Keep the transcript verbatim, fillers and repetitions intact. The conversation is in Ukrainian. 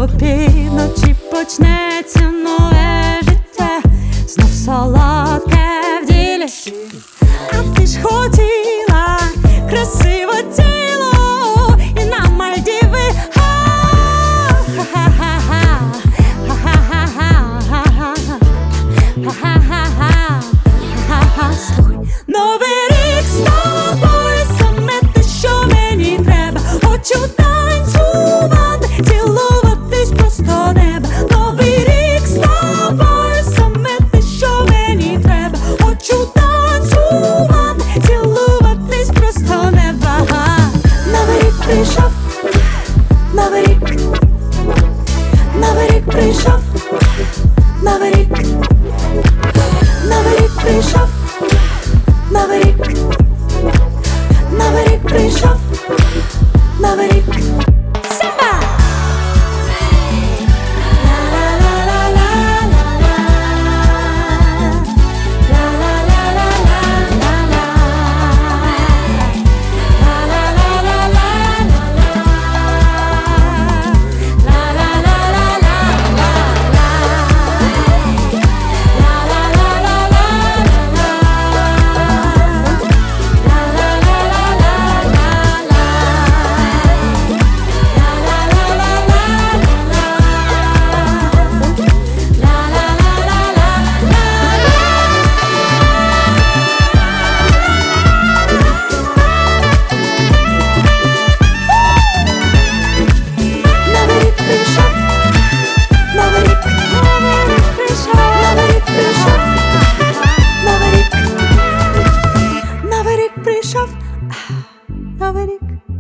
опівночі почнеться нове життя, знов солодке в ділі. А ти ж хотіла красиве тіло і на Мальдіви. Слухай, новий рік з тобою саме те, що мені треба. Хочу танцювати, цілуватись просто неба. Новий рік з тобою саме те, що мені треба. Хочу танцювати, цілуватись просто неба. Новий рік прийшов, новий рік, новий рік прийшов, новий рік, новий рік прийшов, новий рік, новий рік прийшов, новий рік. Самба! Новий рік.